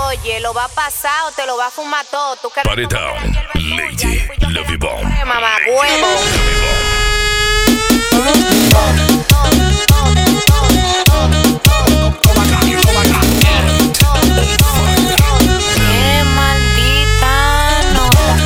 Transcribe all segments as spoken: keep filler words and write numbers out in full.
Oye, lo va a pasar o te lo va a fumar todo. ¿Tú qué Paredón, Lady Lovey Bomb. Mamá huevo. Qué maldita nota.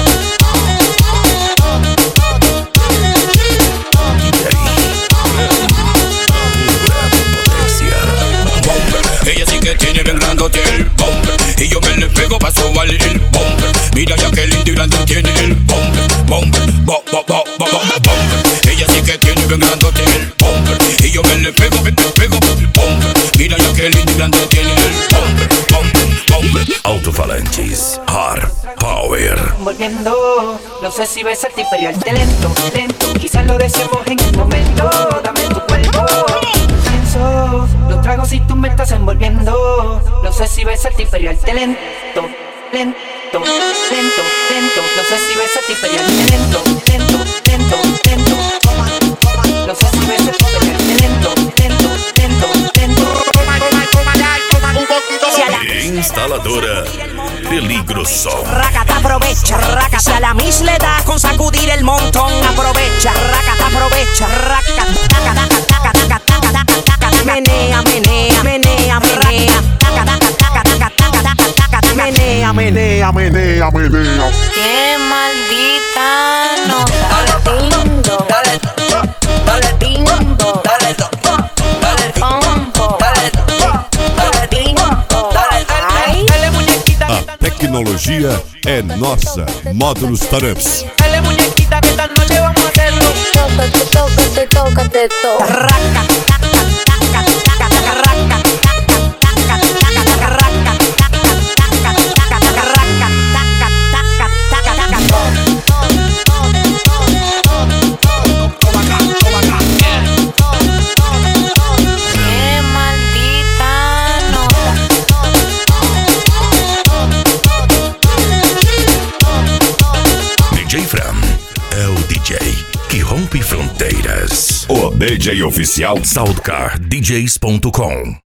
Ella sí que tiene bien grandote el bomber y yo me le pego pa' sobar el bomber. Mira ya que lindo y grande tiene el bomber, bomber, bo, bo, bo, bo, bo, bomber. Ella sí que tiene bien grandote el bomber y yo me le pego, me le pego el bomber. Mira ya que lindo y grande tiene el bomber, bomber, bomber. Altofalantes, Hard Power. Volviendo, no sé si ves el imperial de lento, lento. Quizás lo deseamos en un momento. Dame tu cuerpo. Pienso, los tragos y tú me estás envolviendo. No sé si ves el imperial de lento, lento, lento, lento. No sé si ves el imperial de lento, lento, lento, lento. No sé si ves el imperial de lento, lento, lento, lento. Instaladora Peligro Som. Racata, aprovecha, racata. Si a la mis le da con sacudir el montón, aprovecha, racata, aprovecha, racata, taca, taca, taca, taca, taca, taca, taca, menea, menea, menea, menea, taca, taca, taca, taca, taca, taca, taca, menea, menea, menea, menea. Qué maldita nota. Lindo. Dale, dale, Lindo. dale, dale, Pompo. dale, dale, Lindo. Ay. dale, muñequita, A tecnologia é nossa. Módulos Tareps. dale, muñequita, que esta noche vamos a hacerlo. Tócate, tócate, tócate todo. Raca, taca, taca, taca, taca, raca, taca, taca, taca, taca, raca, taca, taca, taca, taca, raca, taca, taca, taca, taca. Qué maldita nota. D J Fran é o D J que rompe fronteiras. O D J oficial Soundcar D Js ponto com.